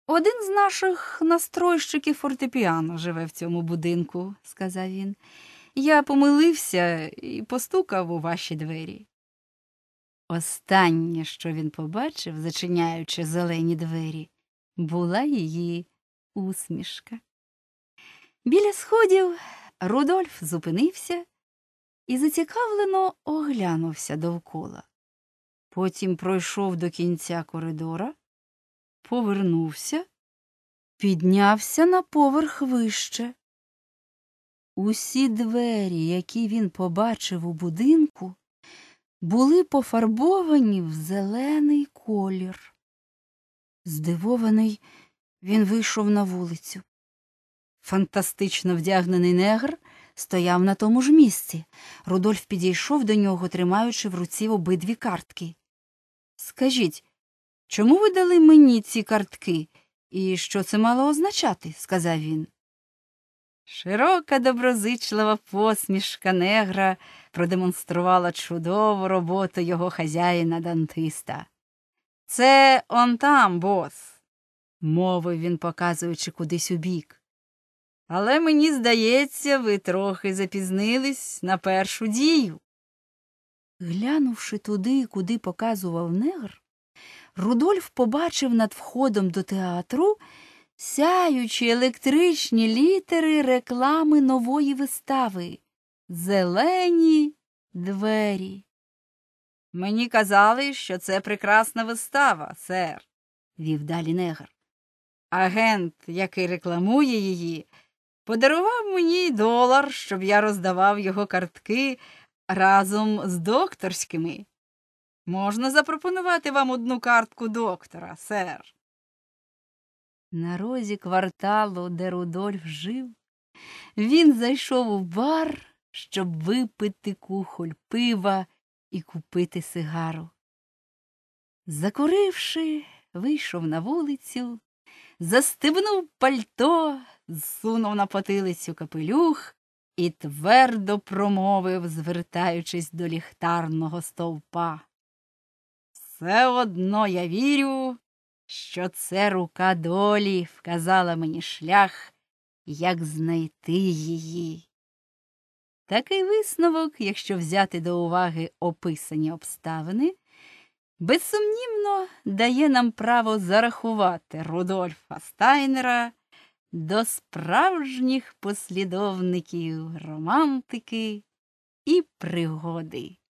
Один з наших настройщиків фортепіано живе в цьому будинку, сказав він. Я помилився і постукав у ваші двері. Останнє, що він побачив, зачиняючи зелені двері, була її усмішка. Біля сходів Рудольф зупинився і зацікавлено оглянувся довкола. Потім пройшов до кінця коридора, повернувся, піднявся на поверх вище. Усі двері, які він побачив у будинку, були пофарбовані в зелений колір. Здивований, він вийшов на вулицю. Фантастично вдягнений негр стояв на тому ж місці. Рудольф підійшов до нього, тримаючи в руці обидві картки. «Скажіть, чому ви дали мені ці картки? І що це мало означати?» – сказав він. Широка доброзичлива посмішка негра продемонструвала чудову роботу його хазяїна-дантиста. «Це он там, бос», – мовив він, показуючи кудись убік. «Але мені здається, ви трохи запізнились на першу дію». Глянувши туди, куди показував негр, Рудольф побачив над входом до театру сяючі електричні літери реклами нової вистави «Зелені двері». «Мені казали, що це прекрасна вистава, сер», – вів далі негр. «Агент, який рекламує її, подарував мені $1, щоб я роздавав його картки разом з докторськими. Можна запропонувати вам одну картку доктора, сер?» На розі кварталу, де Рудольф жив, він зайшов у бар, щоб випити кухоль пива і купити сигару. Закуривши, вийшов на вулицю, застебнув пальто, зсунув на потилицю капелюх і твердо промовив, звертаючись до ліхтарного стовпа. «Все одно я вірю, що це рука долі вказала мені шлях, як знайти її». Такий висновок, якщо взяти до уваги описані обставини, безсумнівно дає нам право зарахувати Рудольфа Стайнера до справжніх послідовників романтики і пригоди.